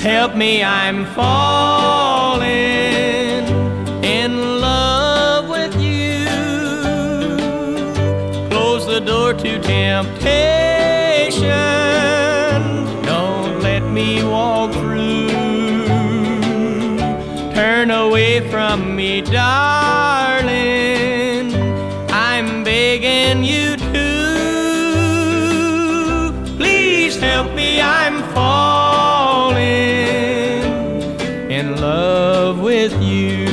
help me, I'm falling in love with you. Close the door to temptation, don't let me walk through. Turn away from me, darling, I'm begging you to. Please help me, I'm falling in love with you.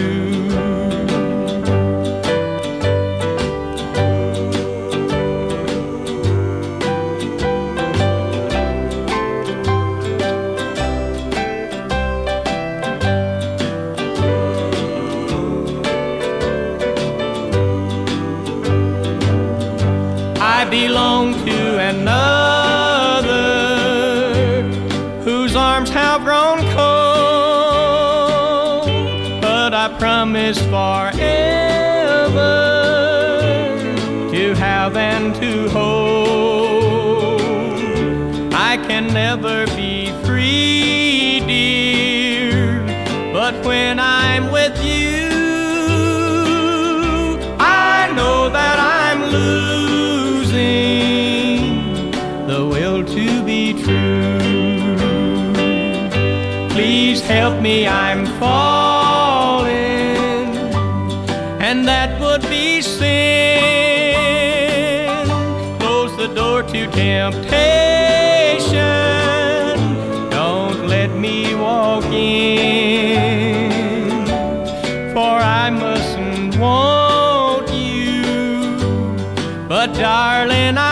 I belong to another whose arms have grown cold, but I promise forever to have and to hold. I can never be free, dear, but when I'm with you, I know that I'm losing the will to be true. Please help me, I'm falling, and that would be sin. Close the door to temptation, don't let me walk in, for I mustn't want you, but darling,